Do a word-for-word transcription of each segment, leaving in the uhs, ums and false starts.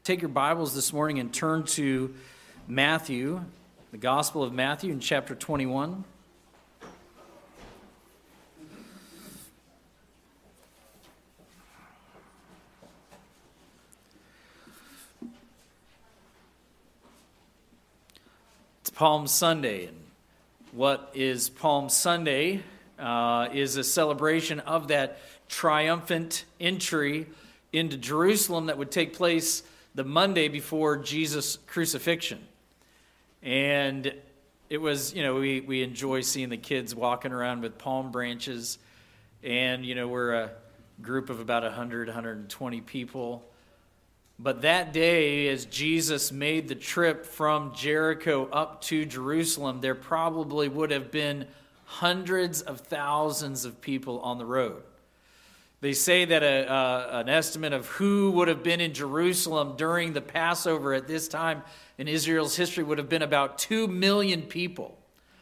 take your Bibles this morning and turn to Matthew, the Gospel of Matthew in chapter twenty-one. It's Palm Sunday, and what is Palm Sunday uh, is a celebration of that triumphant entry into Jerusalem that would take place the Monday before Jesus' crucifixion. And it was, you know, we, we enjoy seeing the kids walking around with palm branches. And, you know, we're a group of about one hundred, one hundred twenty people. But that day, as Jesus made the trip from Jericho up to Jerusalem, there probably would have been hundreds of thousands of people on the road. They say that a, uh, an estimate of who would have been in Jerusalem during the Passover at this time in Israel's history would have been about two million people.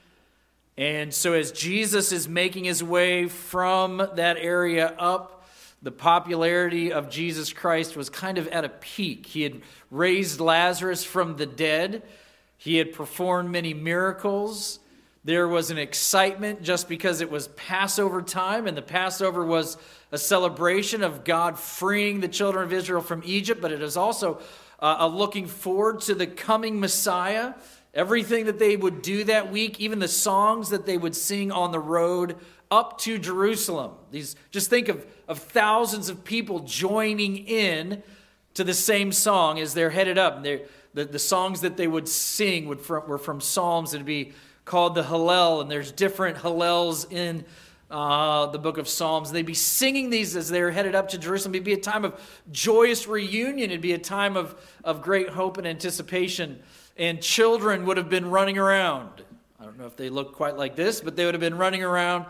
And so as Jesus is making his way from that area up, the popularity of Jesus Christ was kind of at a peak. He had raised Lazarus from the dead. He had performed many miracles. There was an excitement just because it was Passover time, and the Passover was a celebration of God freeing the children of Israel from Egypt, but it is also uh, a looking forward to the coming Messiah. Everything that they would do that week, even the songs that they would sing on the road up to Jerusalem. These, just think of, of thousands of people joining in to the same song as they're headed up. And the, the songs that they would sing would from, were from Psalms that would be called the Hallel, and there's different Hallels in uh, the book of Psalms. They'd be singing these as they're headed up to Jerusalem. It'd be a time of joyous reunion. It'd be a time of, of great hope and anticipation. And children would have been running around. I don't know if they look quite like this, but they would have been running around.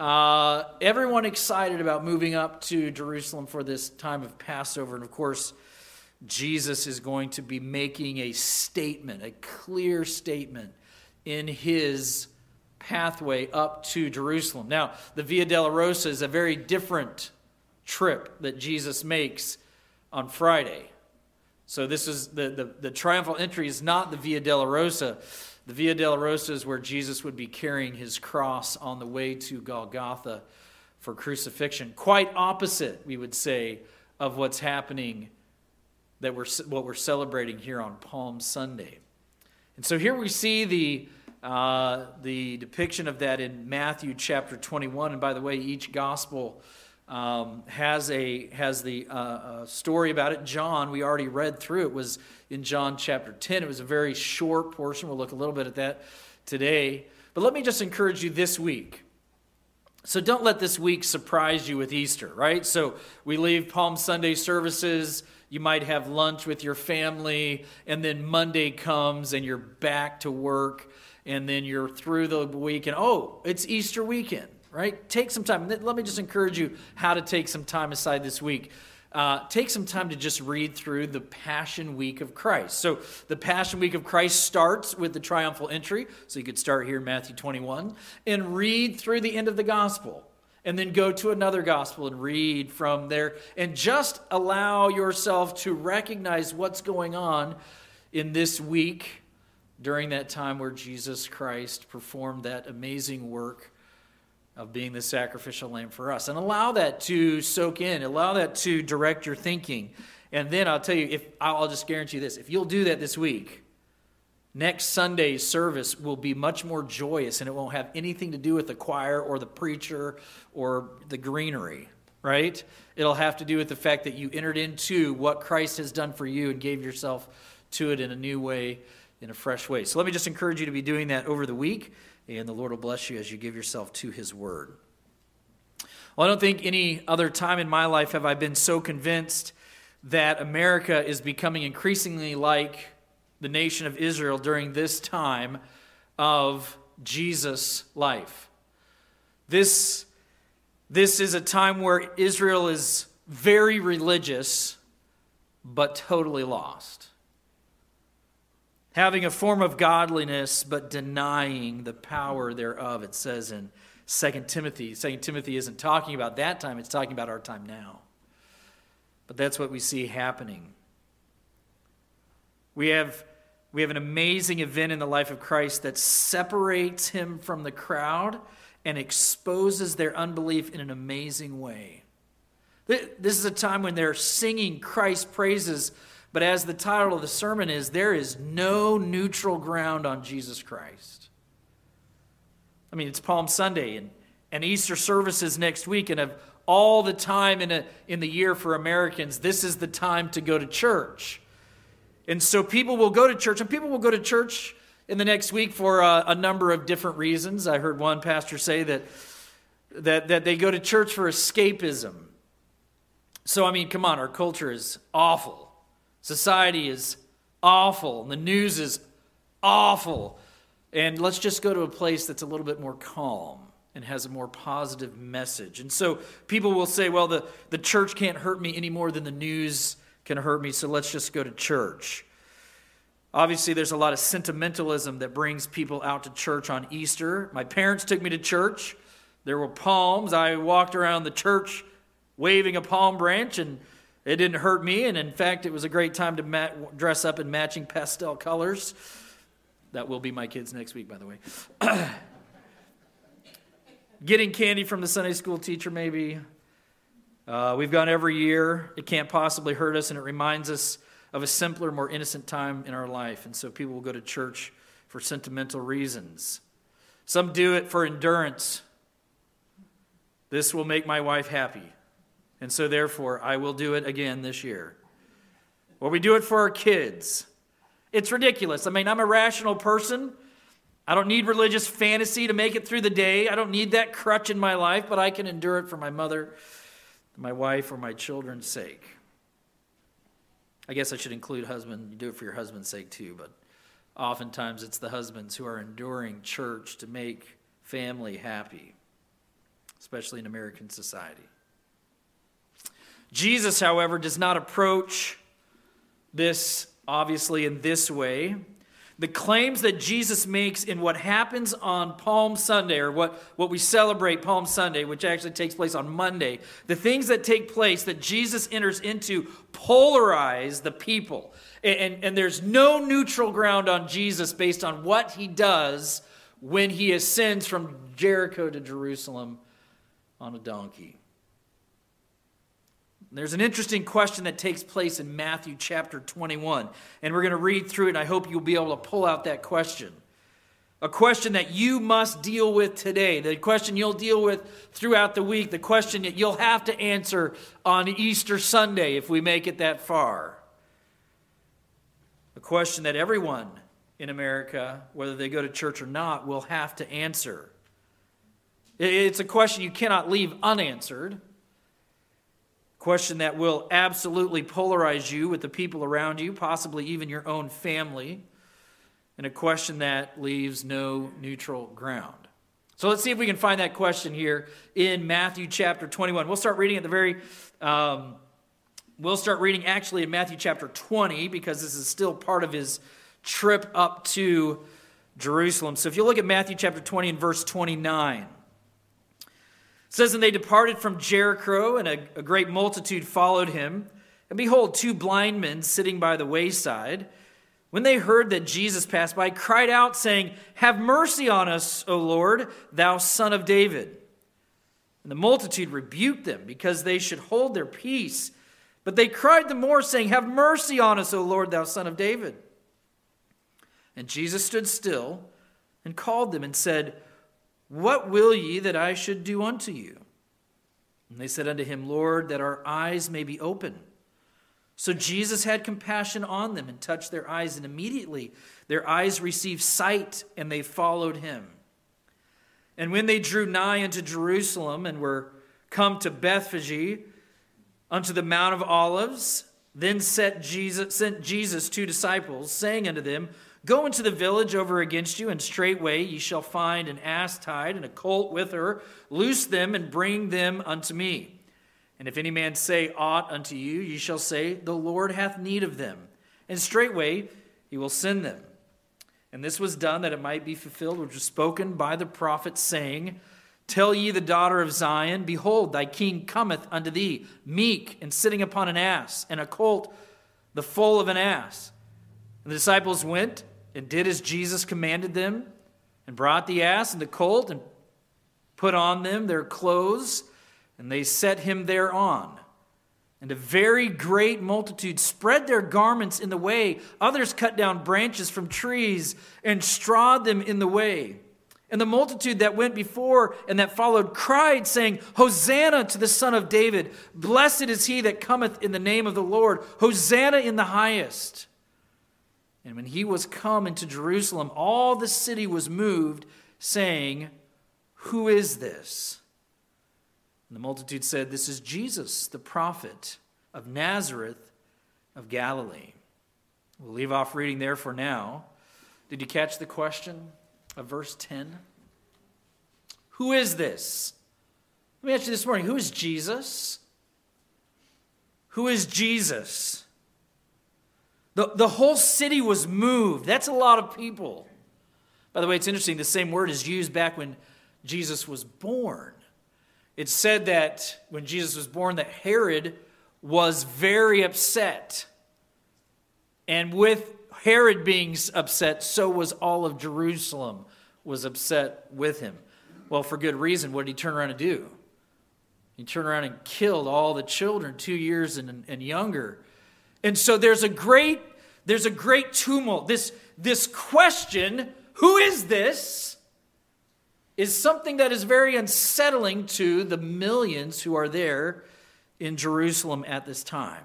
Uh, everyone excited about moving up to Jerusalem for this time of Passover. And of course, Jesus is going to be making a statement, a clear statement, in his pathway up to Jerusalem. Now, the Via Dolorosa is a very different trip that Jesus makes on Friday. So this is the, the, the triumphal entry is not the Via Dolorosa. The Via Dolorosa is where Jesus would be carrying his cross on the way to Golgotha for crucifixion. Quite opposite, we would say, of what's happening, that we're what we're celebrating here on Palm Sunday. And so here we see the uh, the depiction of that in Matthew chapter twenty-one. And by the way, each gospel um, has a has the uh, a story about it. John, we already read through it, was in John chapter ten. It was a very short portion. We'll look a little bit at that today. But let me just encourage you this week. So don't let this week surprise you with Easter, right? So we leave Palm Sunday services. You might have lunch with your family, and then Monday comes and you're back to work, and then you're through the week, and oh, it's Easter weekend, right? Take some time. Let me just encourage you how to take some time aside this week. Uh, take some time to just read through the Passion Week of Christ. So the Passion Week of Christ starts with the triumphal entry, so you could start here in Matthew twenty-one, and read through the end of the gospel. And then go to another gospel and read from there. And just allow yourself to recognize what's going on in this week during that time where Jesus Christ performed that amazing work of being the sacrificial lamb for us. And allow that to soak in. Allow that to direct your thinking. And then I'll tell you, if I'll just guarantee you this. If you'll do that this week, next Sunday's service will be much more joyous, and it won't have anything to do with the choir or the preacher or the greenery, right? It'll have to do with the fact that you entered into what Christ has done for you and gave yourself to it in a new way, in a fresh way. So let me just encourage you to be doing that over the week, and the Lord will bless you as you give yourself to his word. Well, I don't think any other time in my life have I been so convinced that America is becoming increasingly like the nation of Israel during this time of Jesus' life. This, this is a time where Israel is very religious, but totally lost. Having a form of godliness, but denying the power thereof, it says in Second Timothy. Second Timothy isn't talking about that time, it's talking about our time now. But that's what we see happening. We have, we have an amazing event in the life of Christ that separates him from the crowd and exposes their unbelief in an amazing way. This is a time when they're singing Christ's praises, but as the title of the sermon is, there is no neutral ground on Jesus Christ. I mean, it's Palm Sunday, and, and Easter services next week, and of all the time in, a, in the year for Americans, this is the time to go to church. And so people will go to church, and people will go to church in the next week for a, a number of different reasons. I heard one pastor say that, that, that they go to church for escapism. So, I mean, come on, our culture is awful. Society is awful. The news is awful. And let's just go to a place that's a little bit more calm and has a more positive message. And so people will say, well, the, the church can't hurt me any more than the news can hurt me, so let's just go to church. Obviously, there's a lot of sentimentalism that brings people out to church on Easter. My parents took me to church. There were palms. I walked around the church waving a palm branch, and it didn't hurt me. And in fact, it was a great time to mat- dress up in matching pastel colors. That will be my kids next week, by the way. Getting candy from the Sunday school teacher, maybe. Uh, we've gone every year. It can't possibly hurt us, and it reminds us of a simpler, more innocent time in our life. And so people will go to church for sentimental reasons. Some do it for endurance. This will make my wife happy, and so therefore I will do it again this year. Or we do it for our kids. It's ridiculous. I mean, I'm a rational person. I don't need religious fantasy to make it through the day. I don't need that crutch in my life, but I can endure it for my mother, my wife, or my children's sake. I guess I should include husband. You do it for your husband's sake too, but oftentimes it's the husbands who are enduring church to make family happy, especially in American society. Jesus, however, does not approach this obviously in this way. The claims that Jesus makes in what happens on Palm Sunday, or what, what we celebrate Palm Sunday, which actually takes place on Monday, the things that take place that Jesus enters into polarize the people. And, and, and there's no neutral ground on Jesus based on what he does when he ascends from Jericho to Jerusalem on a donkey. There's an interesting question that takes place in Matthew chapter twenty-one, and we're going to read through it, and I hope you'll be able to pull out that question. A question that you must deal with today, the question you'll deal with throughout the week, the question that you'll have to answer on Easter Sunday if we make it that far. A question that everyone in America, whether they go to church or not, will have to answer. It's a question you cannot leave unanswered. Question that will absolutely polarize you with the people around you, possibly even your own family, and a question that leaves no neutral ground. So let's see if we can find that question here in Matthew chapter twenty-one. We'll start reading at the very, um, we'll start reading actually in Matthew chapter twenty, because this is still part of his trip up to Jerusalem. So if you look at Matthew chapter twenty and verse twenty-nine, it says, "And they departed from Jericho, and a, a great multitude followed him. And behold, two blind men sitting by the wayside, when they heard that Jesus passed by, cried out, saying, 'Have mercy on us, O Lord, thou Son of David.' And the multitude rebuked them, because they should hold their peace. But they cried the more, saying, 'Have mercy on us, O Lord, thou Son of David.' And Jesus stood still and called them and said, 'What will ye that I should do unto you?' And they said unto him, 'Lord, that our eyes may be open.' So Jesus had compassion on them and touched their eyes, and immediately their eyes received sight, and they followed him. And when they drew nigh unto Jerusalem and were come to Bethphage, unto the Mount of Olives, then set Jesus, sent Jesus two disciples, saying unto them, 'Go into the village over against you, and straightway ye shall find an ass tied, and a colt with her. Loose them, and bring them unto me. And if any man say aught unto you, ye shall say, The Lord hath need of them. And straightway he will send them.' And this was done that it might be fulfilled, which was spoken by the prophet, saying, 'Tell ye the daughter of Zion, Behold, thy king cometh unto thee, meek, and sitting upon an ass, and a colt, the foal of an ass.' And the disciples went and did as Jesus commanded them, and brought the ass and the colt, and put on them their clothes, and they set him thereon. And a very great multitude spread their garments in the way. Others cut down branches from trees and strawed them in the way. And the multitude that went before and that followed cried, saying, Hosanna to the Son of David. Blessed is he that cometh in the name of the Lord. Hosanna in the highest. And when he was come into Jerusalem, all the city was moved, saying, Who is this? And the multitude said, This is Jesus, the prophet of Nazareth of Galilee. We'll leave off reading there for now. Did you catch the question of verse ten? Who is this? Let me ask you this morning, who is Jesus? Who is Jesus? The, the whole city was moved. That's a lot of people. By the way, it's interesting, the same word is used back when Jesus was born. It's said that when Jesus was born, that Herod was very upset. And with Herod being upset, so was all of Jerusalem was upset with him. Well, for good reason. What did he turn around and do? He turned around and killed all the children, two years and, and younger. And so there's a great, there's a great tumult. This, this question, who is this, is something that is very unsettling to the millions who are there in Jerusalem at this time.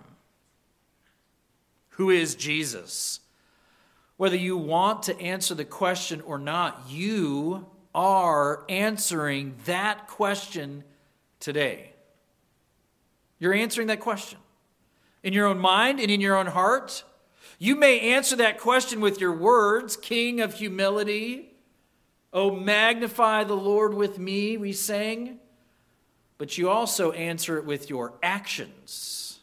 Who is Jesus? Whether you want to answer the question or not, you are answering that question today. You're answering that question. In your own mind and in your own heart. You may answer that question with your words, King of humility. Oh, magnify the Lord with me, we sang. But you also answer it with your actions.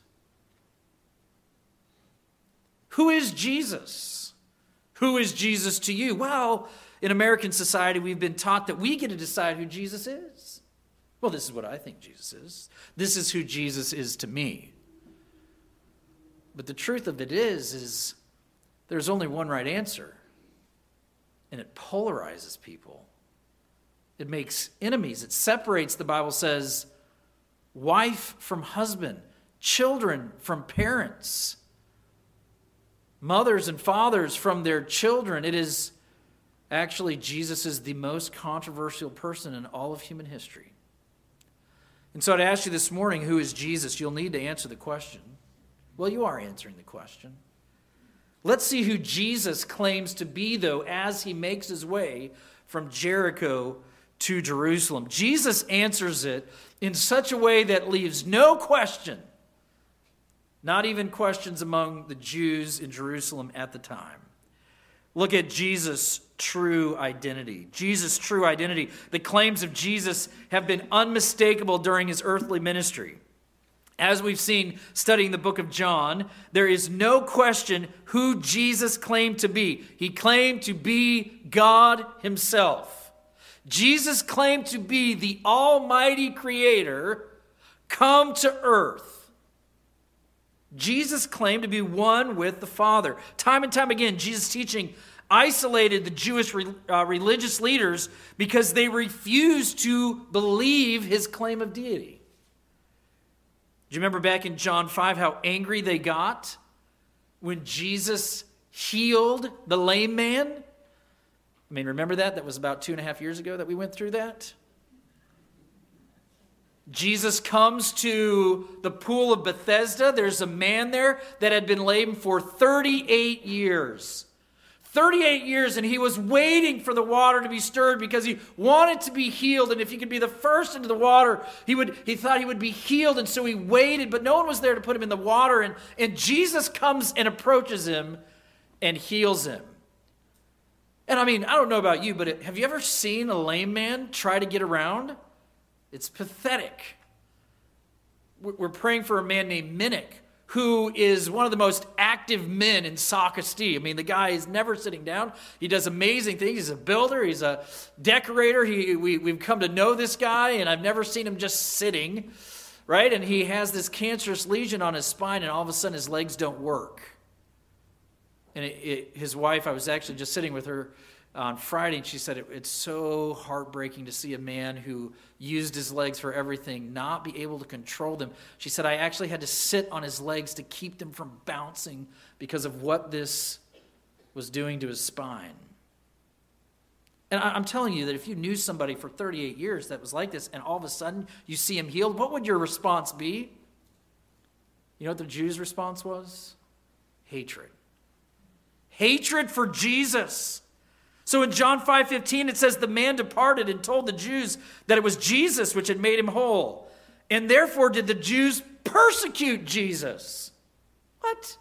Who is Jesus? Who is Jesus to you? Well, in American society, we've been taught that we get to decide who Jesus is. Well, this is what I think Jesus is. This is who Jesus is to me. But the truth of it is, is there's only one right answer. And it polarizes people. It makes enemies. It separates, the Bible says, wife from husband, children from parents, mothers and fathers from their children. It is actually, Jesus is the most controversial person in all of human history. And so I'd ask you this morning, who is Jesus? You'll need to answer the question. Well, you are answering the question. Let's see who Jesus claims to be, though, as he makes his way from Jericho to Jerusalem. Jesus answers it in such a way that leaves no question, not even questions among the Jews in Jerusalem at the time. Look at Jesus' true identity. Jesus' true identity. The claims of Jesus have been unmistakable during his earthly ministry. As we've seen studying the book of John, there is no question who Jesus claimed to be. He claimed to be God himself. Jesus claimed to be the almighty creator come to earth. Jesus claimed to be one with the Father. Time and time again, Jesus' teaching isolated the Jewish uh, religious leaders because they refused to believe his claim of deity. Do you remember back in John five how angry they got when Jesus healed the lame man? I mean, remember that? That was about two and a half years ago that we went through that. Jesus comes to the pool of Bethesda. There's a man there that had been lame for thirty-eight years. thirty-eight years, and he was waiting for the water to be stirred because he wanted to be healed. And if he could be the first into the water, he would. He thought he would be healed, and so he waited. But no one was there to put him in the water. And, and Jesus comes and approaches him and heals him. And I mean, I don't know about you, but have you ever seen a lame man try to get around? It's pathetic. We're praying for a man named Minnick, who is one of the most active men in Saukkoste. I mean, the guy is never sitting down. He does amazing things. He's a builder. He's a decorator. He, we, we've come to know this guy, and I've never seen him just sitting, right? And he has this cancerous lesion on his spine, and all of a sudden his legs don't work. And it, it, his wife, I was actually just sitting with her on Friday, and she said it, it's so heartbreaking to see a man who used his legs for everything not be able to control them. She said, I actually had to sit on his legs to keep them from bouncing because of what this was doing to his spine. And I, I'm telling you that if you knew somebody for thirty-eight years that was like this, and all of a sudden you see him healed, what would your response be? You know what the Jews' response was? Hatred. Hatred for Jesus. So in John five fifteen, it says, the man departed and told the Jews that it was Jesus which had made him whole. And therefore did the Jews persecute Jesus. What?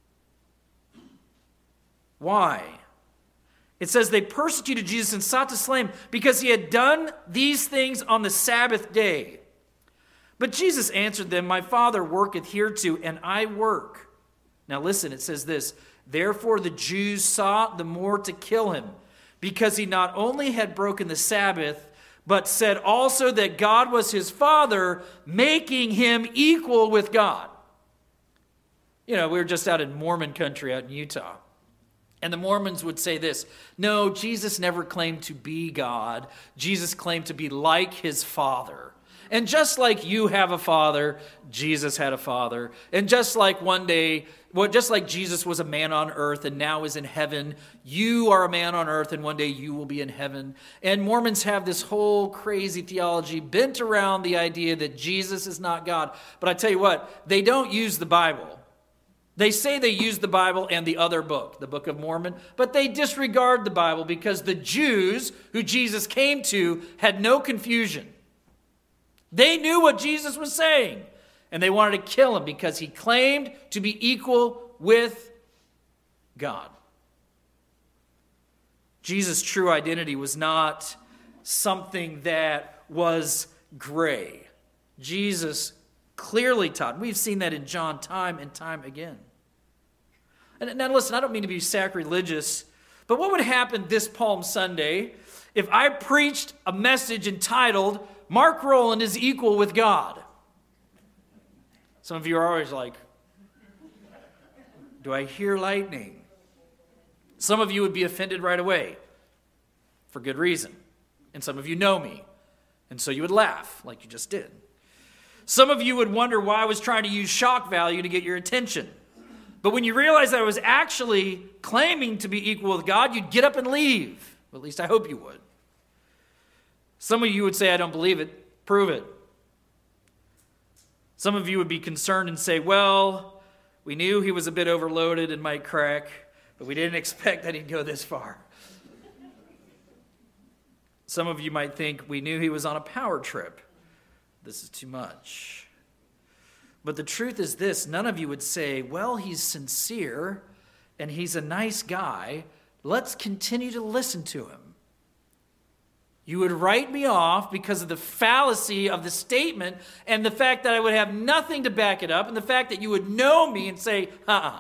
Why? It says they persecuted Jesus and sought to slay him because he had done these things on the Sabbath day. But Jesus answered them, my Father worketh hereto, and I work. Now listen, it says this, therefore the Jews sought the more to kill him, because he not only had broken the Sabbath, but said also that God was his Father, making him equal with God. You know, we were just out in Mormon country out in Utah. And the Mormons would say this, no, Jesus never claimed to be God. Jesus claimed to be like his Father. And just like you have a father, Jesus had a father. And just like one day, well, just like Jesus was a man on earth and now is in heaven, you are a man on earth and one day you will be in heaven. And Mormons have this whole crazy theology bent around the idea that Jesus is not God. But I tell you what, they don't use the Bible. They say they use the Bible and the other book, the Book of Mormon, but they disregard the Bible because the Jews who Jesus came to had no confusion. They knew what Jesus was saying, and they wanted to kill him because he claimed to be equal with God. Jesus' true identity was not something that was gray. Jesus clearly taught. We've seen that in John time and time again. And now listen, I don't mean to be sacrilegious, but what would happen this Palm Sunday if I preached a message entitled, Mark Rowland is equal with God? Some of you are always like, do I hear lightning? Some of you would be offended right away for good reason. And some of you know me, and so you would laugh like you just did. Some of you would wonder why I was trying to use shock value to get your attention. But when you realize that I was actually claiming to be equal with God, you'd get up and leave. Well, at least I hope you would. Some of you would say, I don't believe it. Prove it. Some of you would be concerned and say, well, we knew he was a bit overloaded and might crack, but we didn't expect that he'd go this far. Some of you might think, we knew he was on a power trip. This is too much. But the truth is this, none of you would say, well, he's sincere and he's a nice guy. Let's continue to listen to him. You would write me off because of the fallacy of the statement and the fact that I would have nothing to back it up and the fact that you would know me and say, uh-uh.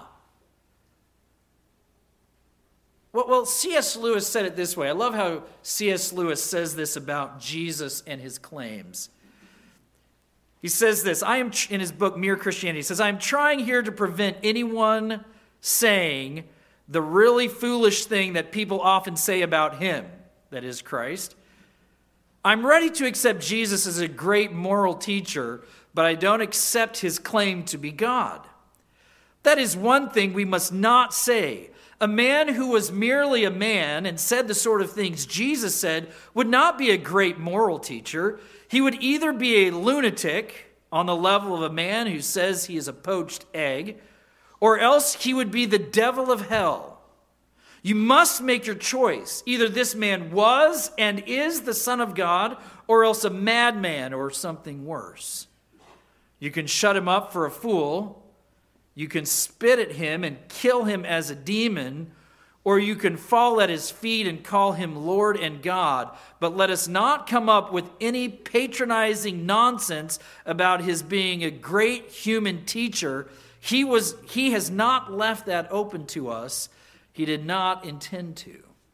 Well, well, C S Lewis said it this way. I love how C S Lewis says this about Jesus and his claims. He says this, I am in his book, Mere Christianity, he says, I am trying here to prevent anyone saying the really foolish thing that people often say about him, that is Christ. I'm ready to accept Jesus as a great moral teacher, but I don't accept his claim to be God. That is one thing we must not say. A man who was merely a man and said the sort of things Jesus said would not be a great moral teacher. He would either be a lunatic on the level of a man who says he is a poached egg, or else he would be the devil of hell. You must make your choice. Either this man was and is the Son of God, or else a madman or something worse. You can shut him up for a fool. You can spit at him and kill him as a demon, or you can fall at his feet and call him Lord and God. But let us not come up with any patronizing nonsense about his being a great human teacher. He was, he has not left that open to us. He did not intend to.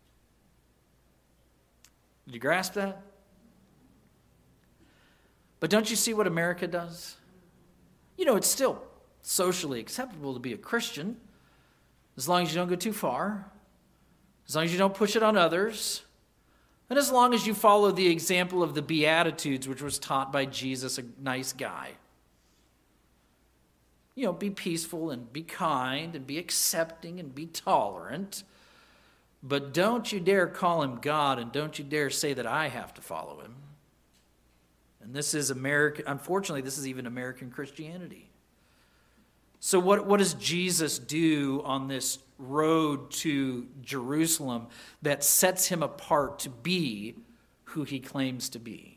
Did you grasp that? But don't you see what America does? You know, it's still socially acceptable to be a Christian. as long as you don't go too far, as long as you don't push it on others, and as long as you follow the example of the Beatitudes, which was taught by Jesus, a nice guy. You know, be peaceful and be kind and be accepting and be tolerant. But don't you dare call him God, and don't you dare say that I have to follow him. And this is American, unfortunately, this is even American Christianity. So what, what does Jesus do on this road to Jerusalem that sets him apart to be who he claims to be?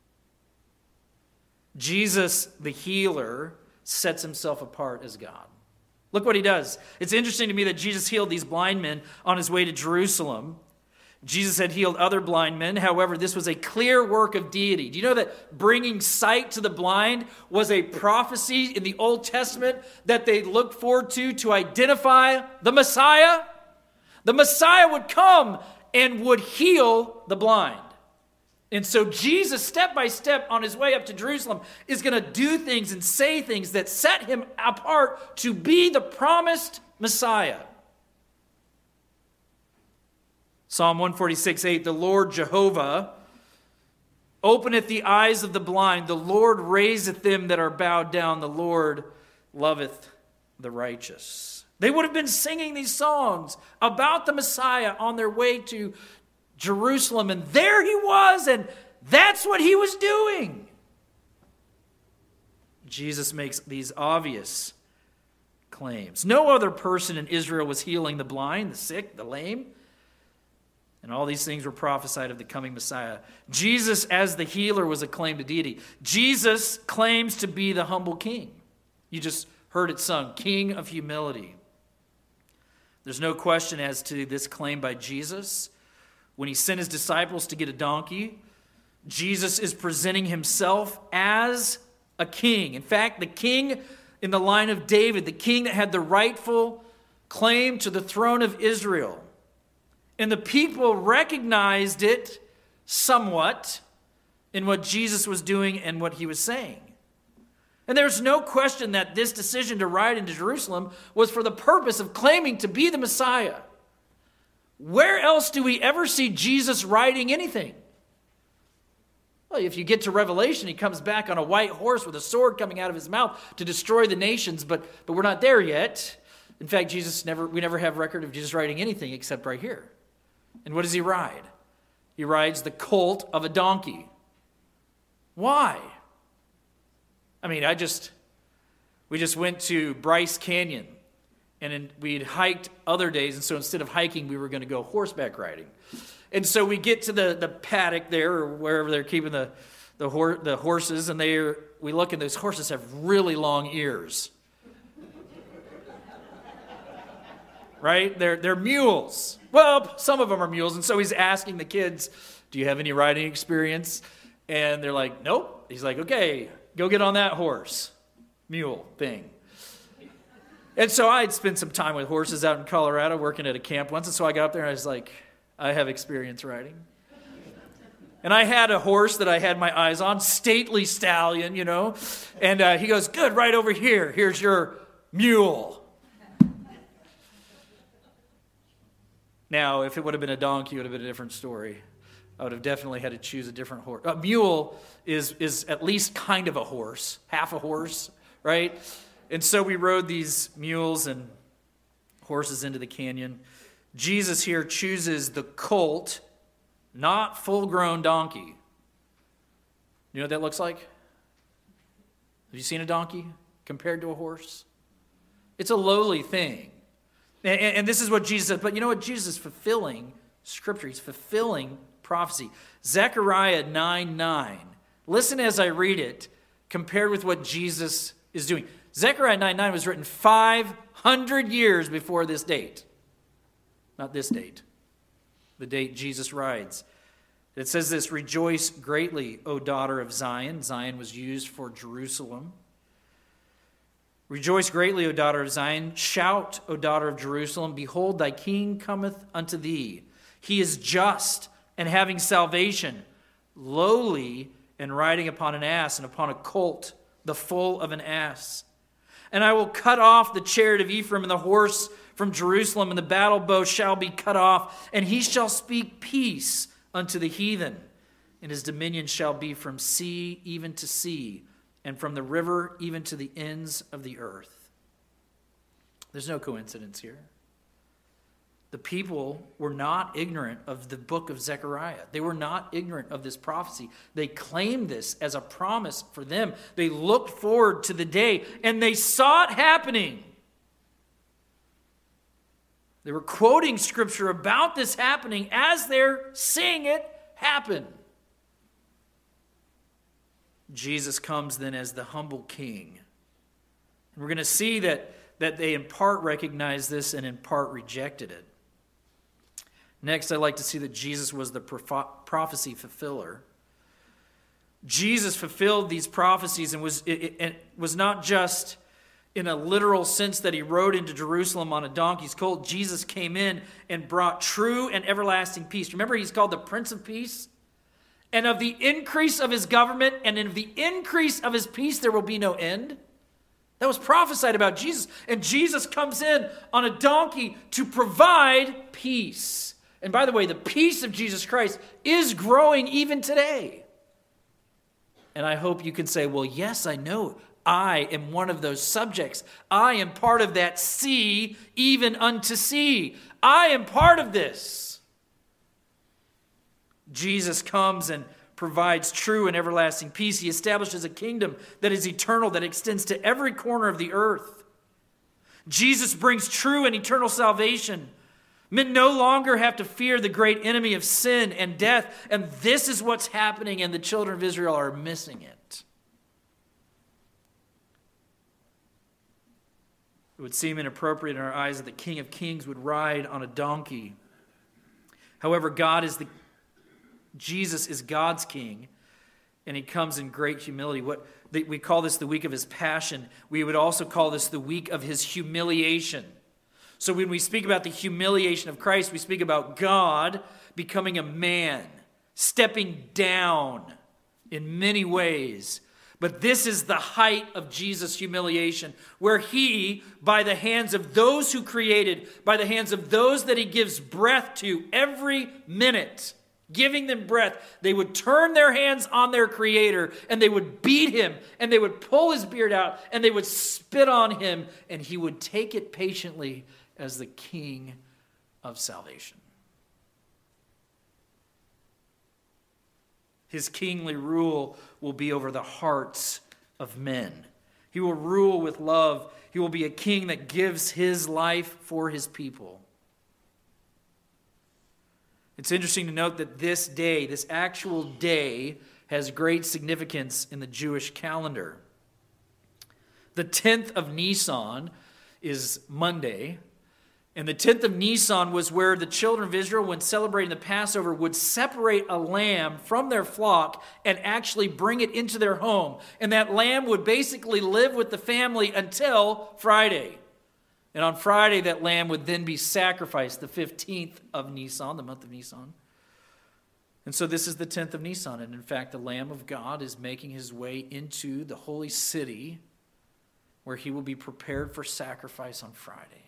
Jesus, the healer, sets himself apart as God. Look what he does. It's interesting to me that Jesus healed these blind men on his way to Jerusalem. Jesus had healed other blind men. However, this was a clear work of deity. Do you know that bringing sight to the blind was a prophecy in the Old Testament that they looked forward to to identify the Messiah? The Messiah would come and would heal the blind. And so Jesus, step by step on his way up to Jerusalem, is going to do things and say things that set him apart to be the promised Messiah. Psalm one forty-six, eight, the Lord Jehovah openeth the eyes of the blind. The Lord raiseth them that are bowed down. The Lord loveth the righteous. They would have been singing these songs about the Messiah on their way to Jerusalem, and there he was, and that's what he was doing. Jesus makes these obvious claims. No other person in Israel was healing the blind, the sick, the lame. And all these things were prophesied of the coming Messiah. Jesus, as the healer, was a claim to deity. Jesus claims to be the humble king. You just heard it sung, King of humility. There's no question as to this claim by Jesus. When he sent his disciples to get a donkey, Jesus is presenting himself as a king. In fact, the king in the line of David, the king that had the rightful claim to the throne of Israel. And the people recognized it somewhat in what Jesus was doing and what he was saying. And there's no question that this decision to ride into Jerusalem was for the purpose of claiming to be the Messiah. Where else do we ever see Jesus riding anything? Well, if you get to Revelation, he comes back on a white horse with a sword coming out of his mouth to destroy the nations, but, but we're not there yet. In fact, Jesus never we never have record of Jesus riding anything except right here. And what does he ride? He rides the colt of a donkey. Why? I mean, I just, we just went to Bryce Canyon, and in, we'd hiked other days, and so instead of hiking, we were going to go horseback riding. And so we get to the, the paddock there, or wherever they're keeping the, the, hor- the horses, and they we look, and those horses have really long ears. Right? They're, they're mules. Well, some of them are mules. And so he's asking the kids, do you have any riding experience? And they're like, nope. He's like, okay, go get on that horse. Mule thing. And so I'd spent some time with horses out in Colorado working at a camp once. And so I got up there and I was like, I have experience riding. And I had a horse that I had my eyes on, stately stallion, you know. And uh, he goes, good, right over here. Here's your mule. Now, if it would have been a donkey, it would have been a different story. I would have definitely had to choose a different horse. A mule is, is at least kind of a horse, half a horse, right? And so we rode these mules and horses into the canyon. Jesus here chooses the colt, not full-grown donkey. You know what that looks like? Have you seen a donkey compared to a horse? It's a lowly thing. And, and this is what Jesus said. But you know what? Jesus is fulfilling Scripture. He's fulfilling prophecy. Zechariah nine nine. Listen as I read it, compared with what Jesus is doing. Zechariah nine nine was written five hundred years before this date. Not this date. The date Jesus rides. It says this, rejoice greatly, O daughter of Zion. Zion was used for Jerusalem. Rejoice greatly, O daughter of Zion. Shout, O daughter of Jerusalem. Behold, thy king cometh unto thee. He is just and having salvation, lowly and riding upon an ass and upon a colt, the foal of an ass. And I will cut off the chariot of Ephraim and the horse from Jerusalem, and the battle bow shall be cut off, and he shall speak peace unto the heathen. And his dominion shall be from sea even to sea, and from the river even to the ends of the earth. There's no coincidence here. The people were not ignorant of the book of Zechariah. They were not ignorant of this prophecy. They claimed this as a promise for them. They looked forward to the day, and they saw it happening. They were quoting scripture about this happening as they're seeing it happen. Jesus comes then as the humble king. And we're going to see that, that they in part recognized this and in part rejected it. Next, I'd like to see that Jesus was the prophecy fulfiller. Jesus fulfilled these prophecies and was, it, it was not just in a literal sense that he rode into Jerusalem on a donkey's colt. Jesus came in and brought true and everlasting peace. Remember, he's called the Prince of Peace. And of the increase of his government and of the increase of his peace, there will be no end. That was prophesied about Jesus. And Jesus comes in on a donkey to provide peace. And by the way, the peace of Jesus Christ is growing even today. And I hope you can say, well, yes, I know. I am one of those subjects. I am part of that sea, even unto sea. I am part of this. Jesus comes and provides true and everlasting peace. He establishes a kingdom that is eternal, that extends to every corner of the earth. Jesus brings true and eternal salvation. Men no longer have to fear the great enemy of sin and death, and this is what's happening, and the children of Israel are missing it. It would seem inappropriate in our eyes that the King of Kings would ride on a donkey. However, God is the Jesus is God's king, and he comes in great humility. What we call this the week of his passion. We would also call this the week of his humiliation. So when we speak about the humiliation of Christ, we speak about God becoming a man, stepping down in many ways. But this is the height of Jesus' humiliation, where he, by the hands of those who created, by the hands of those that he gives breath to every minute, giving them breath, they would turn their hands on their Creator, and they would beat him, and they would pull his beard out, and they would spit on him, and he would take it patiently as the King of salvation. His kingly rule will be over the hearts of men. He will rule with love. He will be a king that gives his life for his people. It's interesting to note that this day, this actual day, has great significance in the Jewish calendar. The tenth of Nisan is Monday, and the tenth of Nisan was where the children of Israel, when celebrating the Passover, would separate a lamb from their flock and actually bring it into their home. And that lamb would basically live with the family until Friday. And on Friday, that lamb would then be sacrificed, the fifteenth of Nisan, the month of Nisan. And so this is the tenth of Nisan. And in fact, the Lamb of God is making his way into the holy city, where he will be prepared for sacrifice on Friday.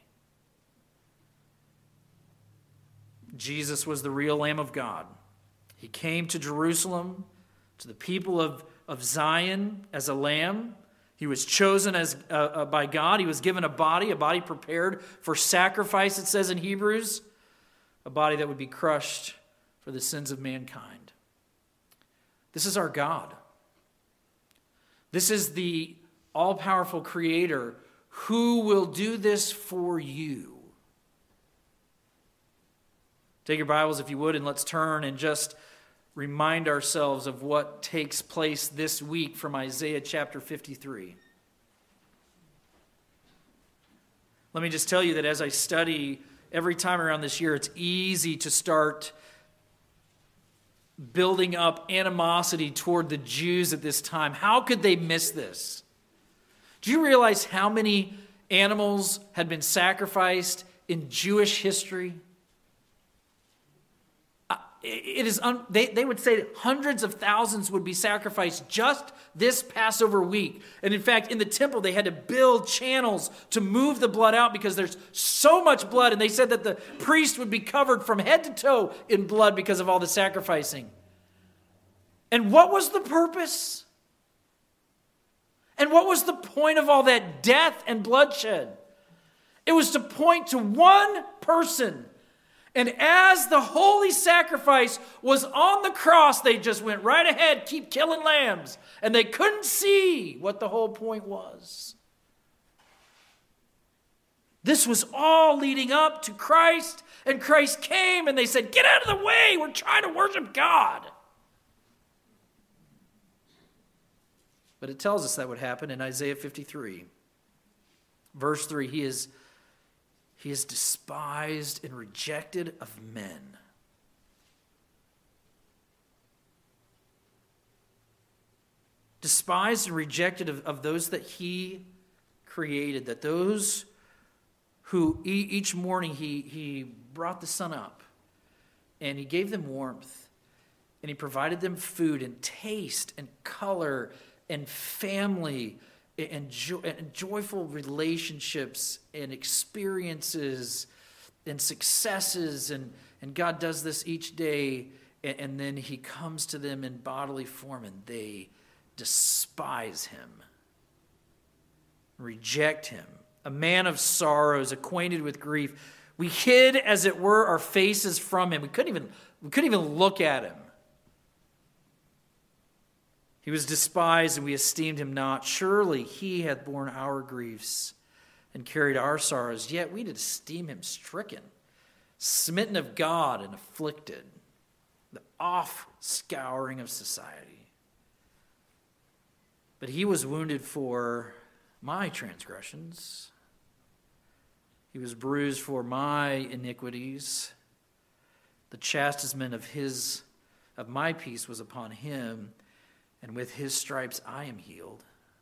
Jesus was the real Lamb of God. He came to Jerusalem, to the people of, of Zion as a lamb. He was chosen as uh, uh, by God. He was given a body, a body prepared for sacrifice, it says in Hebrews, a body that would be crushed for the sins of mankind. This is our God. This is the all-powerful Creator who will do this for you. Take your Bibles, if you would, and let's turn and just remind ourselves of what takes place this week from Isaiah chapter fifty-three. Let me just tell you that as I study every time around this year, it's easy to start building up animosity toward the Jews at this time. How could they miss this? Do you realize how many animals had been sacrificed in Jewish history? it is un, they, they would say that hundreds of thousands would be sacrificed just this Passover week. And in fact, in the temple, they had to build channels to move the blood out because there's so much blood. And they said that the priest would be covered from head to toe in blood because of all the sacrificing. And what was the purpose? And what was the point of all that death and bloodshed? It was to point to one person. And as the holy sacrifice was on the cross, they just went right ahead, keep killing lambs. And they couldn't see what the whole point was. This was all leading up to Christ. And Christ came and they said, get out of the way, we're trying to worship God. But it tells us that would happen in Isaiah fifty-three. Verse three, he is, he is despised and rejected of men. Despised and rejected of, of those that he created, that those who e- each morning he, he brought the sun up and he gave them warmth and he provided them food and taste and color and family and, jo- and joyful relationships and experiences and successes. And, and God does this each day. And, and then he comes to them in bodily form and they despise him, reject him. A man of sorrows, acquainted with grief. We hid, as it were, our faces from him. We couldn't even, we couldn't even look at him. He was despised and we esteemed him not. Surely he hath borne our griefs and carried our sorrows. Yet we did esteem him stricken, smitten of God and afflicted. The off-scouring of society. But he was wounded for my transgressions. He was bruised for my iniquities. The chastisement of his, of my peace was upon him, and with his stripes I am healed.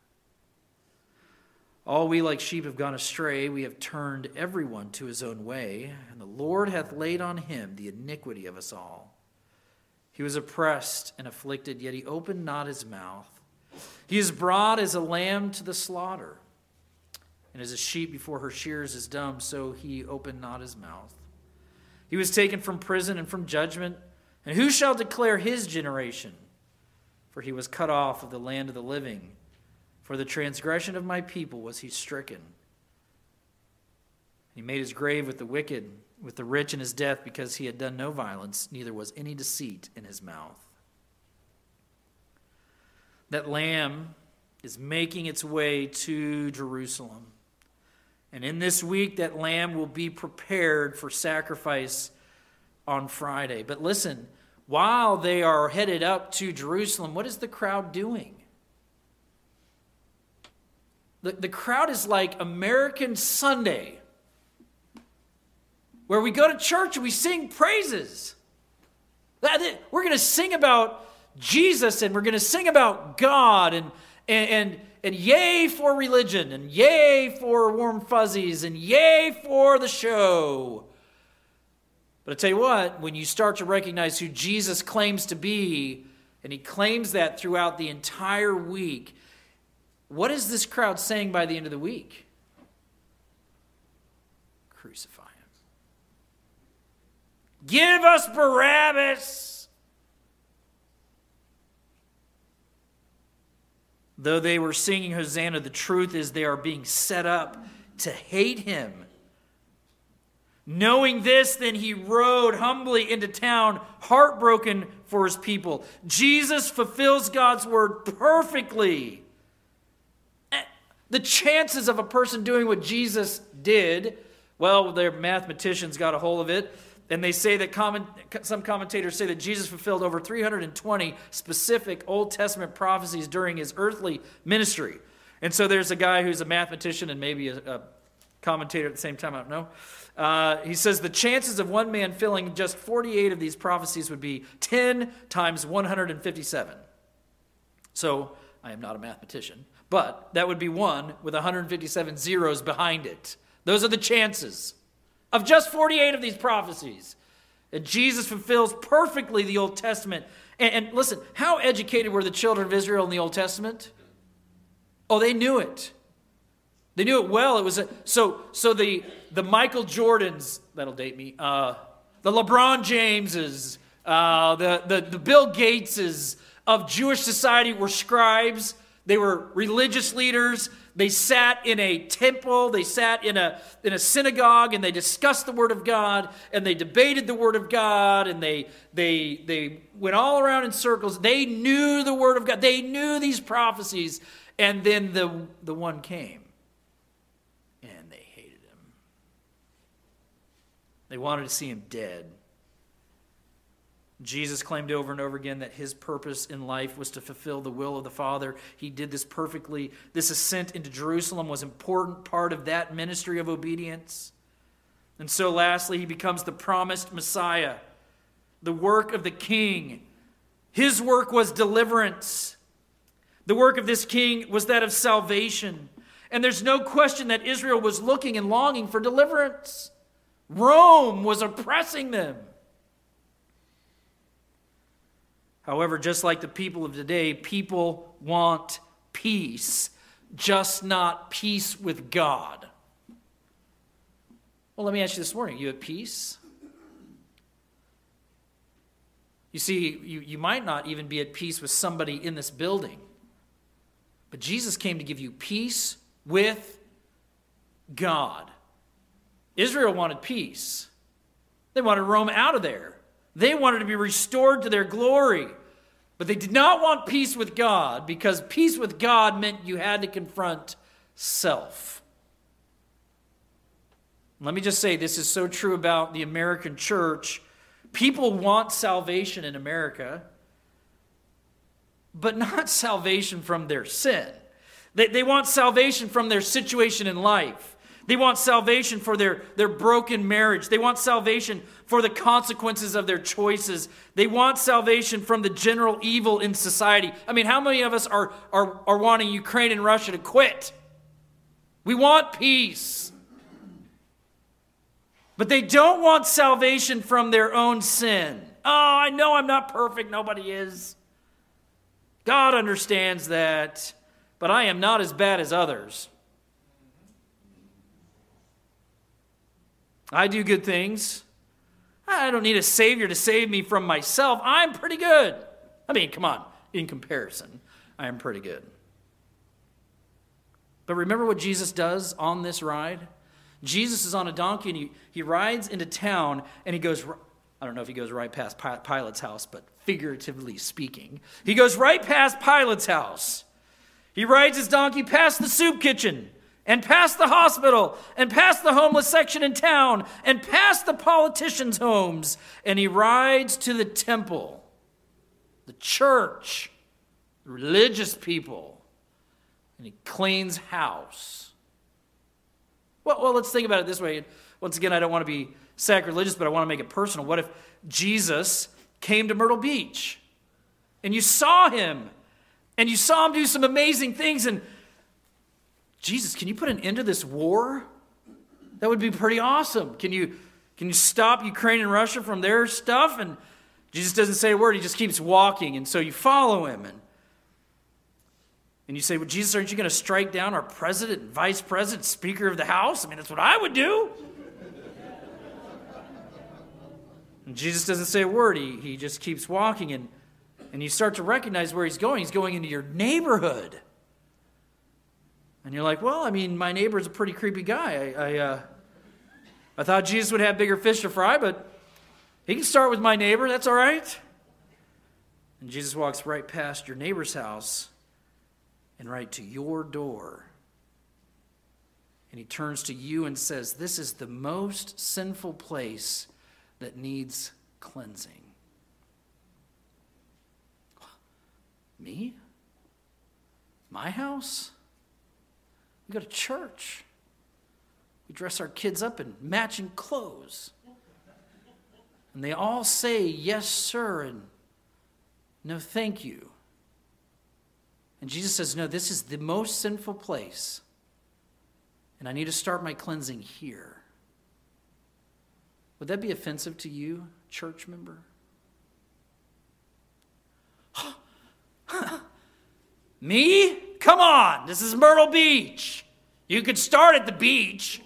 All we like sheep have gone astray. We have turned everyone to his own way, and the Lord hath laid on him the iniquity of us all. He was oppressed and afflicted, yet he opened not his mouth. He is brought as a lamb to the slaughter, and as a sheep before her shearers is dumb, so he opened not his mouth. He was taken from prison and from judgment, and who shall declare his generation? For he was cut off of the land of the living. For the transgression of my people was he stricken. He made his grave with the wicked, with the rich in his death, because he had done no violence, neither was any deceit in his mouth. That lamb is making its way to Jerusalem. And in this week, that lamb will be prepared for sacrifice on Friday. But listen, while they are headed up to Jerusalem, what is the crowd doing? The, the crowd is like American Sunday, where we go to church and we sing praises. We're going to sing about Jesus and we're going to sing about God and, and, and, and yay for religion and yay for warm fuzzies and yay for the show. But I tell you what, when you start to recognize who Jesus claims to be, and he claims that throughout the entire week, what is this crowd saying by the end of the week? Crucify him. Give us Barabbas. Though they were singing Hosanna, the truth is they are being set up to hate him. Knowing this, then he rode humbly into town, heartbroken for his people. Jesus fulfills God's word perfectly. The chances of a person doing what Jesus did, well, their mathematicians got a hold of it, and they say that comment, some commentators say that Jesus fulfilled over three hundred twenty specific Old Testament prophecies during his earthly ministry. And so there's a guy who's a mathematician and maybe a, a commentator at the same time, I don't know. Uh, he says the chances of one man filling just forty-eight of these prophecies would be ten times one hundred fifty-seven. So I am not a mathematician, but that would be one with one hundred fifty-seven zeros behind it. Those are the chances of just forty-eight of these prophecies. And Jesus fulfills perfectly the Old Testament. And, and listen, how educated were the children of Israel in the Old Testament? Oh, they knew it. They knew it well. It was a, so so the the Michael Jordans, that'll date me, uh, the LeBron Jameses, uh, the, the, the Bill Gateses of Jewish society were scribes. They were religious leaders. They sat in a temple. They sat in a, in a synagogue, and they discussed the Word of God, and they debated the Word of God, and they, they, they went all around in circles. They knew the Word of God. They knew these prophecies. And then the, the one came, and they hated him. They wanted to see him dead. Jesus claimed over and over again that his purpose in life was to fulfill the will of the Father. He did this perfectly. This ascent into Jerusalem was an important part of that ministry of obedience. And so lastly, he becomes the promised Messiah, the work of the King. His work was deliverance. The work of this King was that of salvation. And there's no question that Israel was looking and longing for deliverance. Rome was oppressing them. However, just like the people of today, people want peace, just not peace with God. Well, let me ask you this morning, you at peace? You see, you, you might not even be at peace with somebody in this building. But Jesus came to give you peace with God. Israel wanted peace. They wanted Rome out of there. They wanted to be restored to their glory. But they did not want peace with God, because peace with God meant you had to confront self. Let me just say, this is so true about the American church. People want salvation in America, but not salvation from their sin. They, they want salvation from their situation in life. They want salvation for their, their broken marriage. They want salvation for the consequences of their choices. They want salvation from the general evil in society. I mean, how many of us are, are, are wanting Ukraine and Russia to quit? We want peace. But they don't want salvation from their own sin. Oh, I know I'm not perfect. Nobody is. God understands that, but I am not as bad as others. I do good things. I don't need a Savior to save me from myself. I'm pretty good. I mean, come on, in comparison, I am pretty good. But remember what Jesus does on this ride? Jesus is on a donkey, and he, he rides into town, and he goes, I don't know if he goes right past Pilate's house, but figuratively speaking, he goes right past Pilate's house. He rides his donkey past the soup kitchen, and past the hospital, and past the homeless section in town, and past the politicians' homes, and he rides to the temple, the church, the religious people, and he cleans house. Well, well, let's think about it this way. Once again, I don't want to be sacrilegious, but I want to make it personal. What if Jesus came to Myrtle Beach, and you saw him, and you saw him do some amazing things, and Jesus, can you put an end to this war? That would be pretty awesome. Can you, can you stop Ukraine and Russia from their stuff? And Jesus doesn't say a word. He just keeps walking. And so you follow him. And, and you say, well, Jesus, aren't you going to strike down our president, vice president, speaker of the House? I mean, that's what I would do. And Jesus doesn't say a word. He, he just keeps walking. And, and you start to recognize where he's going. He's going into your neighborhood. And you're like, well, I mean, my neighbor's a pretty creepy guy. I I, uh, I thought Jesus would have bigger fish to fry, but he can start with my neighbor. That's all right. And Jesus walks right past your neighbor's house and right to your door. And he turns to you and says, this is the most sinful place that needs cleansing. Me? My house? We go to church. We dress our kids up in matching clothes. And they all say, yes, sir, and no, thank you. And Jesus says, no, this is the most sinful place. And I need to start my cleansing here. Would that be offensive to you? church member? Me? Come on, this is Myrtle Beach. You could start at the beach.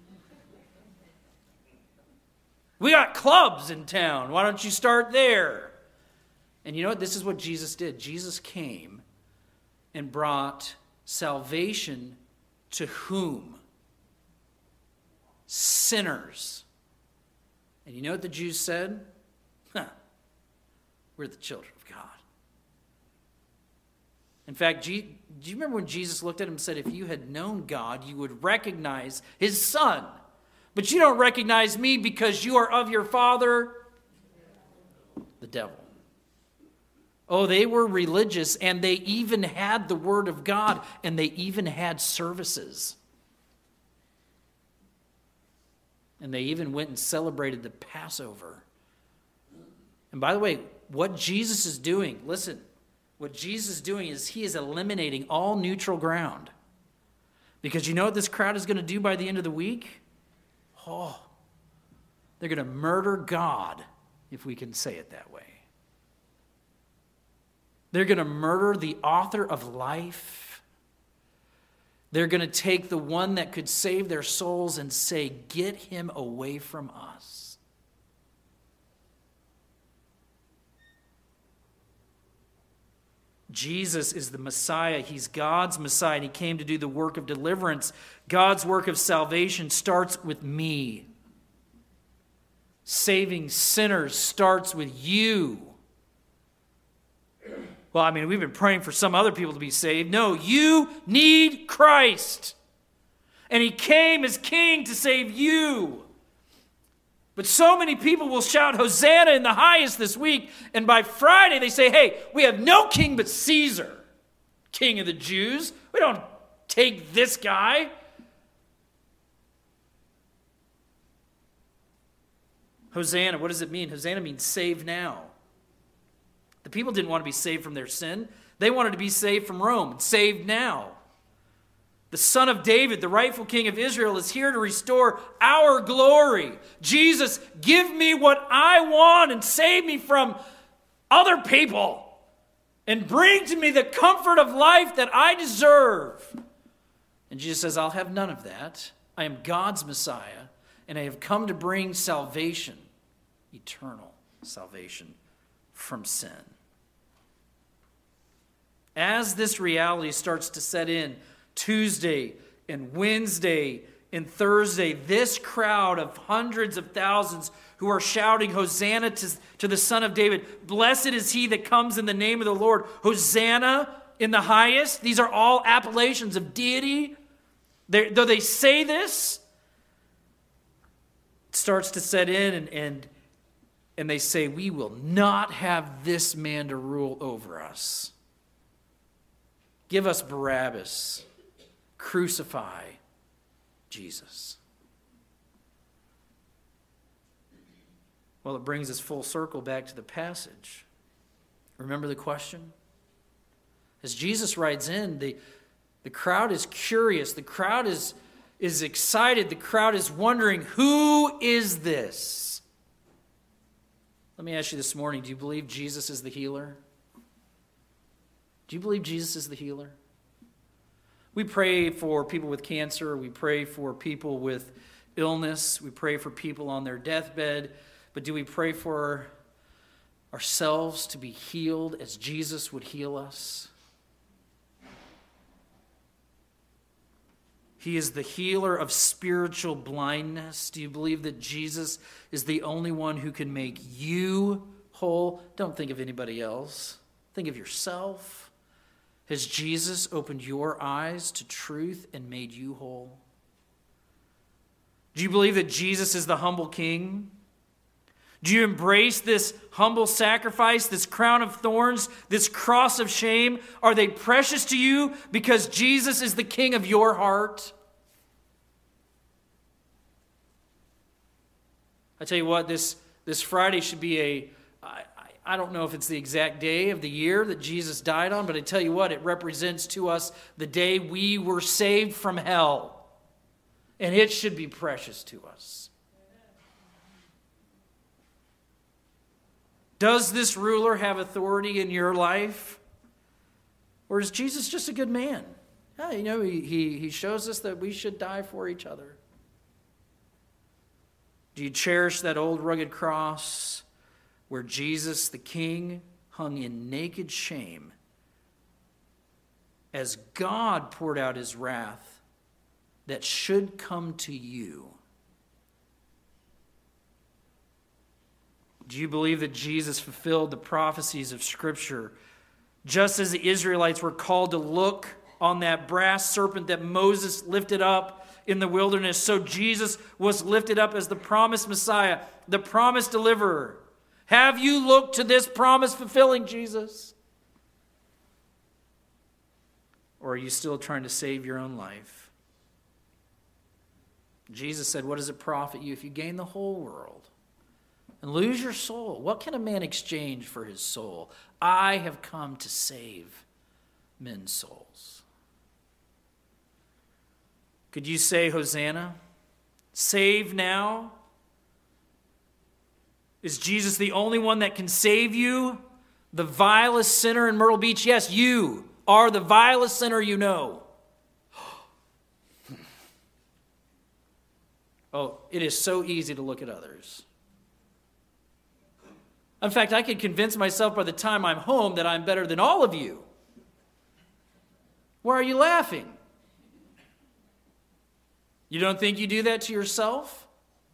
We got clubs in town. Why don't you start there? And you know what? This is what Jesus did. Jesus came and brought salvation to whom? Sinners. And you know what the Jews said? Huh, we're the children of God. In fact, do you remember when Jesus looked at him and said, if you had known God, you would recognize his son. But you don't recognize me because you are of your father, the devil. Oh, they were religious, and they even had the word of God, and they even had services. And they even went and celebrated the Passover. And by the way, what Jesus is doing, listen, what Jesus is doing is he is eliminating all neutral ground. Because you know what this crowd is going to do by the end of the week? Oh, they're going to murder God, if we can say it that way. They're going to murder the author of life. They're going to take the one that could save their souls and say, get him away from us. Jesus is the Messiah. He's God's Messiah, and he came to do the work of deliverance. God's work of salvation starts with me. Saving sinners starts with you. Well, I mean, we've been praying for some other people to be saved. No, you need Christ. And he came as king to save you. But so many people will shout Hosanna in the highest this week, and by Friday they say, hey, we have no king but Caesar, king of the Jews. We don't take this guy. Hosanna, what does it mean? Hosanna means save now. The people didn't want to be saved from their sin. They wanted to be saved from Rome, saved now. The Son of David, the rightful King of Israel, is here to restore our glory. Jesus, give me what I want and save me from other people. And bring to me the comfort of life that I deserve. And Jesus says, I'll have none of that. I am God's Messiah, and I have come to bring salvation, eternal salvation from sin. As this reality starts to set in, Tuesday and Wednesday and Thursday, this crowd of hundreds of thousands who are shouting Hosanna to, to the Son of David, blessed is he that comes in the name of the Lord, Hosanna in the highest. These are all appellations of deity. They're, though they say this, it starts to set in and, and, and they say, we will not have this man to rule over us. Give us Barabbas. Crucify Jesus. Well, it brings us full circle back to the passage. Remember the question? As Jesus rides in, the, the crowd is curious. The crowd is, is excited. The crowd is wondering, who is this? Let me ask you this morning, do you believe Jesus is the healer? Do you believe Jesus is the healer? We pray for people with cancer. We pray for people with illness. We pray for people on their deathbed. But do we pray for ourselves to be healed as Jesus would heal us? He is the healer of spiritual blindness. Do you believe that Jesus is the only one who can make you whole? Don't think of anybody else. Think of yourself. Has Jesus opened your eyes to truth and made you whole? Do you believe that Jesus is the humble king? Do you embrace this humble sacrifice, this crown of thorns, this cross of shame? Are they precious to you because Jesus is the king of your heart? I tell you what, this, this Friday should be a... I, I don't know if it's the exact day of the year that Jesus died on, but I tell you what, it represents to us the day we were saved from hell. And it should be precious to us. Does this ruler have authority in your life? Or is Jesus just a good man? Yeah, you know, he, he, he shows us that we should die for each other. Do you cherish that old rugged cross where Jesus, the King, hung in naked shame as God poured out his wrath that should come to you? Do you believe that Jesus fulfilled the prophecies of Scripture just as the Israelites were called to look on that brass serpent that Moses lifted up in the wilderness? So Jesus was lifted up as the promised Messiah, the promised deliverer. Have you looked to this promise-fulfilling Jesus? Or are you still trying to save your own life? Jesus said, what does it profit you if you gain the whole world and lose your soul? What can a man exchange for his soul? I have come to save men's souls. Could you say, Hosanna? Save now? Is Jesus the only one that can save you? The vilest sinner in Myrtle Beach? Yes, you are the vilest sinner you know. Oh, it is so easy to look at others. In fact, I could convince myself by the time I'm home that I'm better than all of you. Why are you laughing? You don't think you do that to yourself?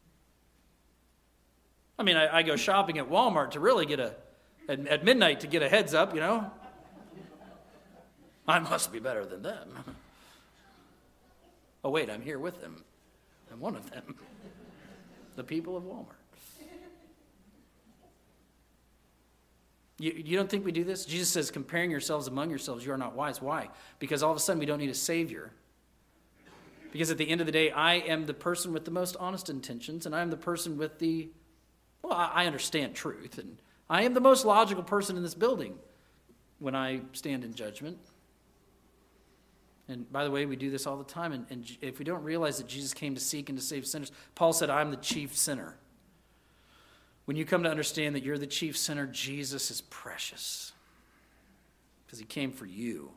I mean, I, I go shopping at Walmart to really get a, at, at midnight to get a heads up, you know. I must be better than them. Oh, wait, I'm here with them. I'm one of them. The people of Walmart. You, you don't think we do this? Jesus says, comparing yourselves among yourselves, you are not wise. Why? Because all of a sudden we don't need a Savior. Because at the end of the day, I am the person with the most honest intentions, and I am the person with the, well, I, I understand truth, and I am the most logical person in this building when I stand in judgment. And by the way, we do this all the time, and, and if we don't realize that Jesus came to seek and to save sinners, Paul said, I'm the chief sinner. When you come to understand that you're the chief sinner, Jesus is precious because he came for you.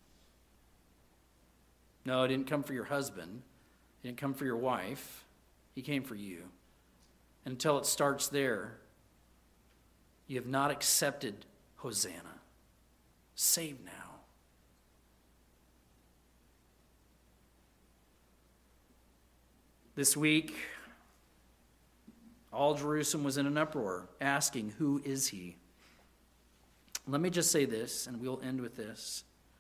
No, he didn't come for your husband. He didn't come for your wife. He came for you. And until it starts there, you have not accepted Hosanna. Save now. This week, all Jerusalem was in an uproar, asking, who is he? Let me just say this, and we'll end with this.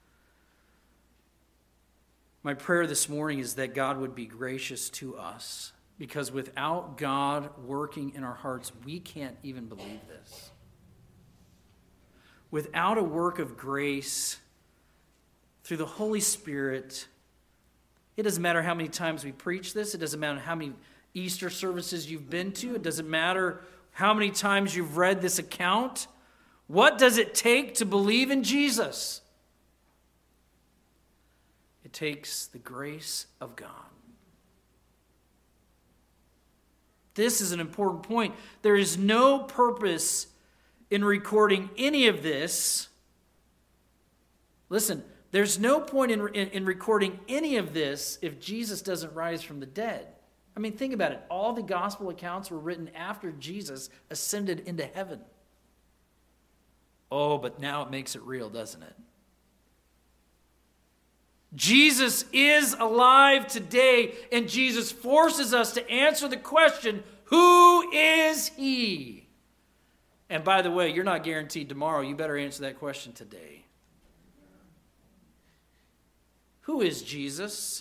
My prayer this morning is that God would be gracious to us, because without God working in our hearts, we can't even believe this. Without a work of grace through the Holy Spirit, it doesn't matter how many times we preach this. It doesn't matter how many Easter services you've been to. It doesn't matter how many times you've read this account. What does it take to believe in Jesus? It takes the grace of God. This is an important point. There is no purpose in recording any of this. Listen, there's no point in, in, in recording any of this if Jesus doesn't rise from the dead. I mean, think about it. All the gospel accounts were written after Jesus ascended into heaven. Oh, but now it makes it real, doesn't it? Jesus is alive today, and Jesus forces us to answer the question, who is he? And by the way, you're not guaranteed tomorrow. You better answer that question today. Who is Jesus?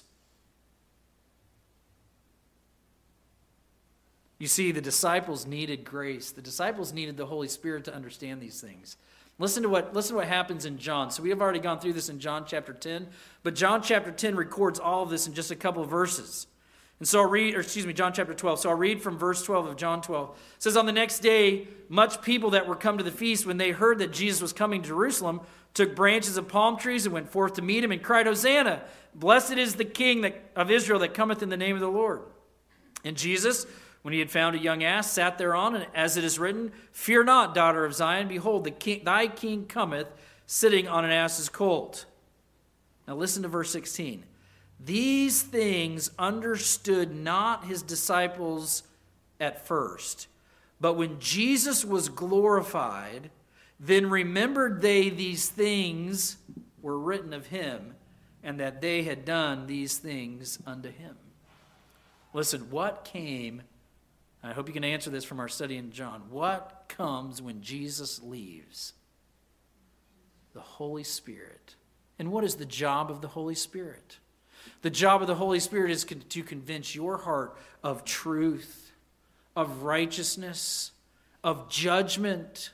You see, the disciples needed grace. The disciples needed the Holy Spirit to understand these things. Listen to what, listen to what happens in John. So we have already gone through this in John chapter ten, but John chapter ten records all of this in just a couple of verses. And so I'll read, or excuse me, John chapter twelve. So I'll read from verse twelve of John twelve. It says, on the next day, much people that were come to the feast, when they heard that Jesus was coming to Jerusalem, took branches of palm trees and went forth to meet him and cried, Hosanna! Blessed is the King that, of Israel that cometh in the name of the Lord. And Jesus, When he had found a young ass, sat thereon, and as it is written, Fear not, daughter of Zion, behold, the king, thy king cometh, sitting on an ass's colt. Now listen to verse sixteen. These things understood not his disciples at first, but when Jesus was glorified, then remembered they these things were written of him, and that they had done these things unto him. Listen, what came, I hope you can answer this from our study in John, what comes when Jesus leaves? The Holy Spirit. And what is the job of the Holy Spirit? The job of the Holy Spirit is to convince your heart of truth, of righteousness, of judgment.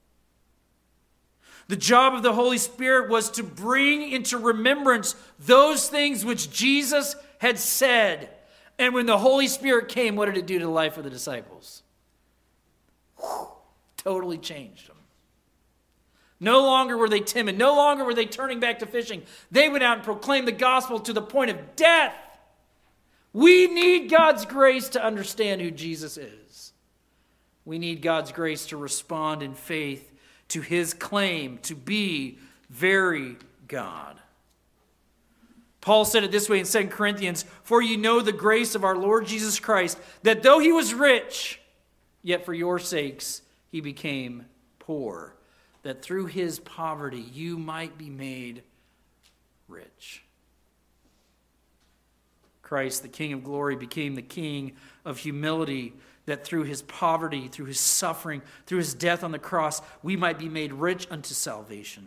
The job of the Holy Spirit was to bring into remembrance those things which Jesus had said. And when the Holy Spirit came, what did it do to the life of the disciples? Whew, totally changed them. No longer were they timid. No longer were they turning back to fishing. They went out and proclaimed the gospel to the point of death. We need God's grace to understand who Jesus is. We need God's grace to respond in faith to his claim to be very God. Paul said it this way in Second Corinthians, For you know the grace of our Lord Jesus Christ, that though he was rich, yet for your sakes he became poor, that through his poverty you might be made rich. Christ, the King of glory, became the King of humility, that through his poverty, through his suffering, through his death on the cross, we might be made rich unto salvation.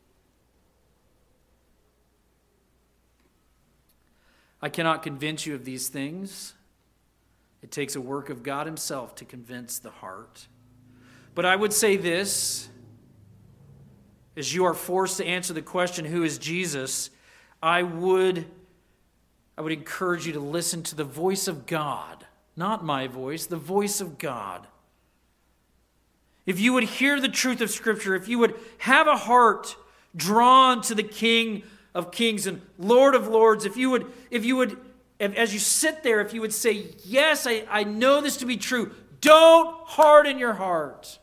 I cannot convince you of these things. It takes a work of God himself to convince the heart. But I would say this, as you are forced to answer the question, who is Jesus? I would, I would encourage you to listen to the voice of God. Not my voice, the voice of God. If you would hear the truth of Scripture, if you would have a heart drawn to the King of Kings and Lord of Lords, if you would, if you would, as you sit there, if you would say, yes, I, I know this to be true, don't harden your heart.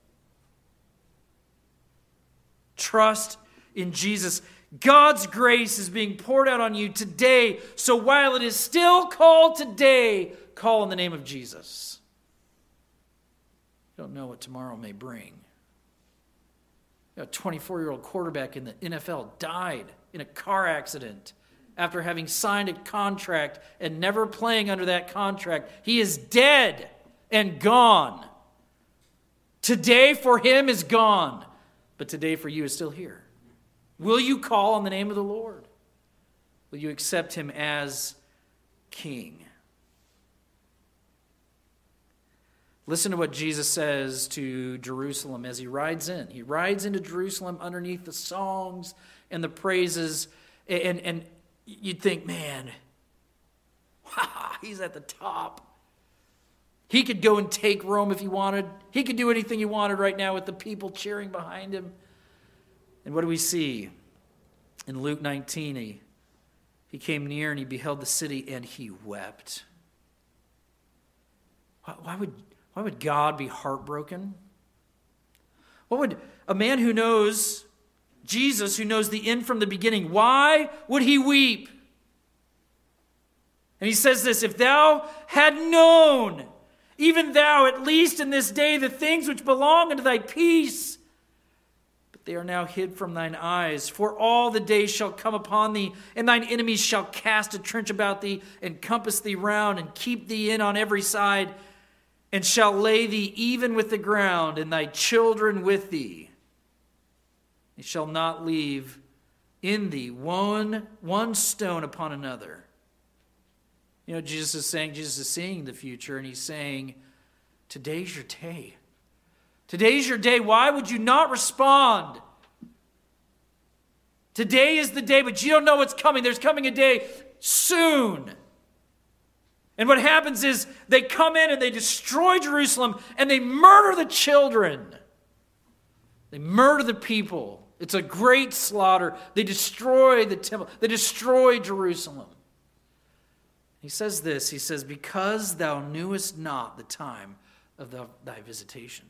Trust in Jesus. God's grace is being poured out on you today, so while it is still called today, call on the name of Jesus. You don't know what tomorrow may bring. A twenty-four-year-old quarterback in the N F L died in a car accident after having signed a contract and never playing under that contract. He is dead and gone. Today for him is gone, but today for you is still here. Will you call on the name of the Lord? Will you accept him as King? Listen to what Jesus says to Jerusalem as he rides in. He rides into Jerusalem underneath the songs and the praises. And, and you'd think, man, wow, he's at the top. He could go and take Rome if he wanted. He could do anything he wanted right now with the people cheering behind him. And what do we see? In Luke nineteen, he, he came near and he beheld the city and he wept. Why, why would... Why would God be heartbroken? What would a man who knows Jesus, who knows the end from the beginning, why would he weep? And he says this, if thou had known, even thou, at least in this day, the things which belong unto thy peace, but they are now hid from thine eyes. For all the days shall come upon thee, and thine enemies shall cast a trench about thee, and compass thee round, and keep thee in on every side, and shall lay thee even with the ground, and thy children with thee. They shall not leave in thee one, one stone upon another. You know, Jesus is saying, Jesus is seeing the future, and he's saying, today's your day. Today's your day. Why would you not respond? Today is the day, but you don't know what's coming. There's coming a day soon. And what happens is they come in and they destroy Jerusalem and they murder the children. They murder the people. It's a great slaughter. They destroy the temple. They destroy Jerusalem. He says this, he says, because thou knewest not the time of the, thy visitation.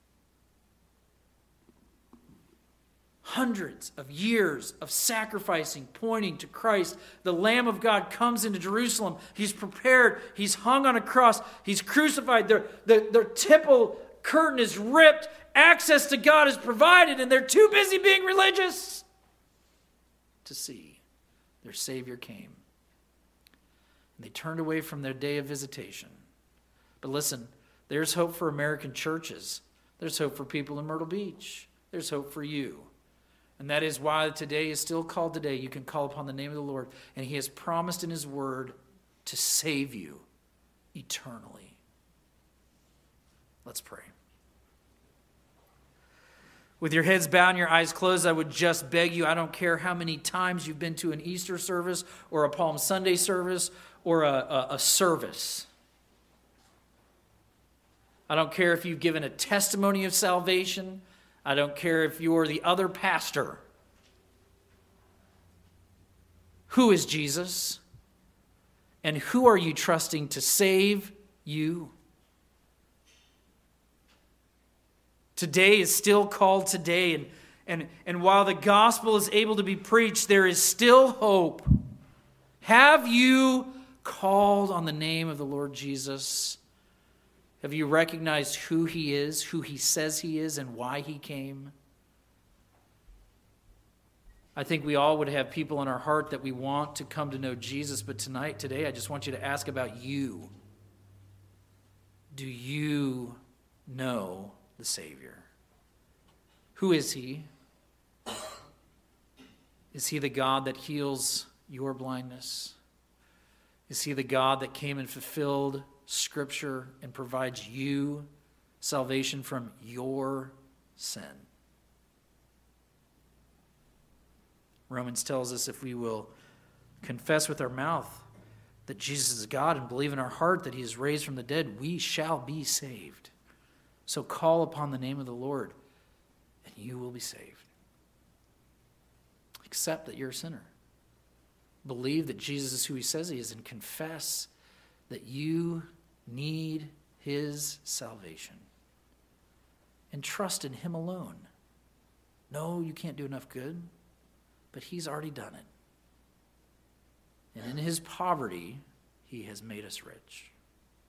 Hundreds of years of sacrificing, pointing to Christ. The Lamb of God comes into Jerusalem. He's prepared. He's hung on a cross. He's crucified. Their, their, their temple curtain is ripped. Access to God is provided, and they're too busy being religious to see their Savior came. And they turned away from their day of visitation. But listen, there's hope for American churches. There's hope for people in Myrtle Beach. There's hope for you. And that is why today is still called today. You can call upon the name of the Lord, and he has promised in his word to save you eternally. Let's pray. With your heads bowed and your eyes closed, I would just beg you, I don't care how many times you've been to an Easter service or a Palm Sunday service or a, a, a service. I don't care if you've given a testimony of salvation. I don't care if you're the other pastor. Who is Jesus? And who are you trusting to save you? Today is still called today. And, and, and while the gospel is able to be preached, there is still hope. Have you called on the name of the Lord Jesus? Have you recognized who he is, who he says he is, and why he came? I think we all would have people in our heart that we want to come to know Jesus, but tonight, today, I just want you to ask about you. Do you know the Savior? Who is he? Is he the God that heals your blindness? Is he the God that came and fulfilled Scripture and provides you salvation from your sin? Romans tells us if we will confess with our mouth that Jesus is God and believe in our heart that he is raised from the dead, we shall be saved. So call upon the name of the Lord and you will be saved. Accept that you're a sinner. Believe that Jesus is who he says he is and confess that you need his salvation. And trust in him alone. No, you can't do enough good, but he's already done it. And in his poverty, he has made us rich.